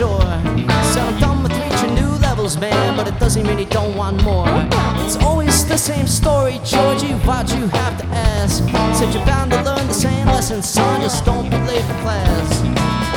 sure. Said I'm done with reaching new levels, man, but it doesn't mean he don't want more. It's always the same story, Georgie, why'd you have to ask? Said you're bound to learn the same lesson, son, just don't be late for class.